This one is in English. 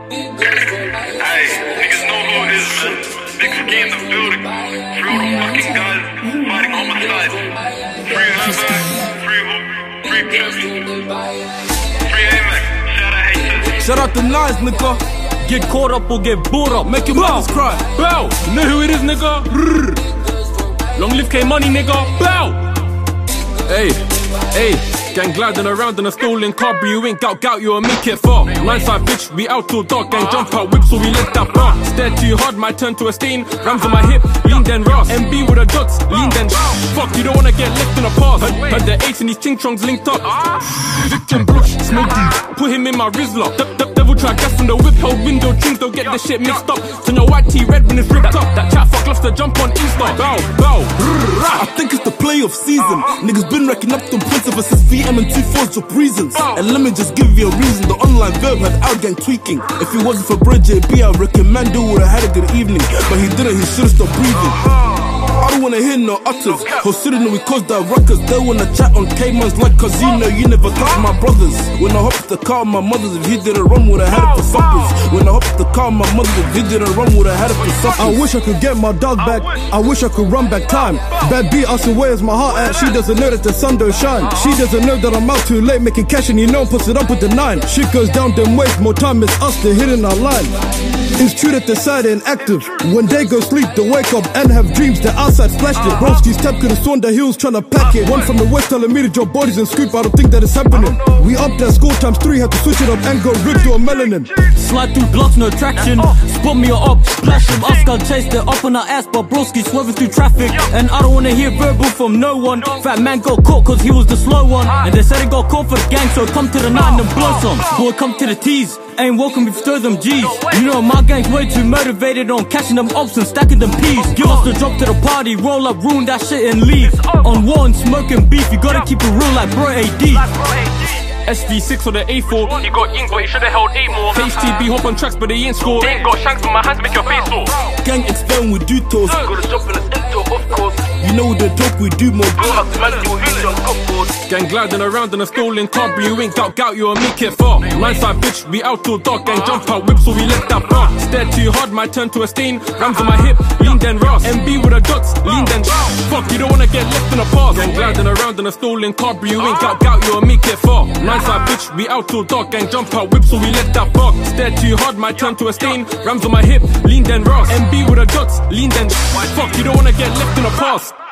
Hey, niggas know who it is, man. Big Ski in the building. Free all the fucking guys fighting homicide. Free Herbert, free Hoop, free Pimsy, free Amac. Shout out haters. Shout out the Nines, nigga. Get caught up or get bored up. Make your mothers cry. Bow. You know who it is, nigga? Long live K Money, nigga. Bow. Hey, hey. Gang gliding around in a stolen car, but you ain't gout, you'll make it far. Side bitch, we out till dark, gang jump out whip, so we let that bar. Stare too hard, might turn to a stain. Rams on my hip, lean then Ross. MB with the dots, lean then fuck, you don't wanna get left in the past. Heard the 8 and these ching chongs linked up. Victim Brooks, smoke deep, put him in my Rizla. Devil try gas from the whip, hold window drinks, don't get the shit mixed up. Turn your white tee red when it's ripped up. That chat fuck loves to jump on Insta. Bow, bow. I think it's the playoff season. Niggas been racking up them points ever since VM and 2-4s for reasons. And let me just give you a reason. The online verb had our gang tweaking. If it wasn't for Bridge JB, I reckon Mando would've had a good evening. But he didn't, he should've stopped breathing. I don't wanna hear no utters. Considering we caused that ruckus. They wanna chat on K-Mans like Casino. You never touch my brothers. When I hopped the car, my mother's, if he didn't run, would've had it for suppers. When I hopped the car, my mother's, if he didn't run, would've had it for suppers. I wish I could get my dog back. I wish I could run back time. Bad beat us away as my heart at. She doesn't know that the sun don't shine. She doesn't know that I'm out too late making cash, and you know puts it up with the 9. Shit goes down them ways, more time it's us, they're hitting our line. It's true that they're sad and active. When they go sleep, they wake up and have dreams. They're outside splashed it. Broski's tap could've sworn that he was trying to pack it. One from the west telling me to drop bodies and scoop. I don't think that it's happening. We upped that score times 3, had to switch it up and go ripped to a melanin. Slide through blocks, no traction. Spot me or up, splash him. Oscar chased it up on our ass, but broski swerving through traffic. And I don't wanna hear verbal from no one. Fat man got caught cause he was the slow one. And they said he got caught for the gang, so come to the 9 and blow some. Boy, come to the T's. Ain't welcome if you stir them G's. You know my gang's way too motivated on catching them ops and stacking them P's. Give us the drop to the party, roll up, ruin that shit and leave. On war and smoking beef, you gotta keep it real like bro AD. SV6 or the A4. He got ink, but he should've held 8 more. HTB hop on tracks, but they ain't score. They ain't got shanks on my hands, make your face sore. Gang expand with do toes. Gotta jump in the intro, of course. You know the talk we do more. Gang gliding around in a stolen car, but you ain't gout, you'll make it far. Side bitch, we out till dark, gang jump out whip, so we let that bar. Stare too hard, might turn to a stain. Rams on my hip, lean then Ross. MB with the dots, lean then fuck, you don't wanna get left in the past. Gang gliding around in a stolen car, but you ain't gout, you'll make it far. Side bitch, we out till dark, gang jump out whip, so we let that bar. Stare too hard, might turn to a stain. Rams on my hip, lean then Ross. MB with the dots, lean then fuck, you don't wanna get left in the past.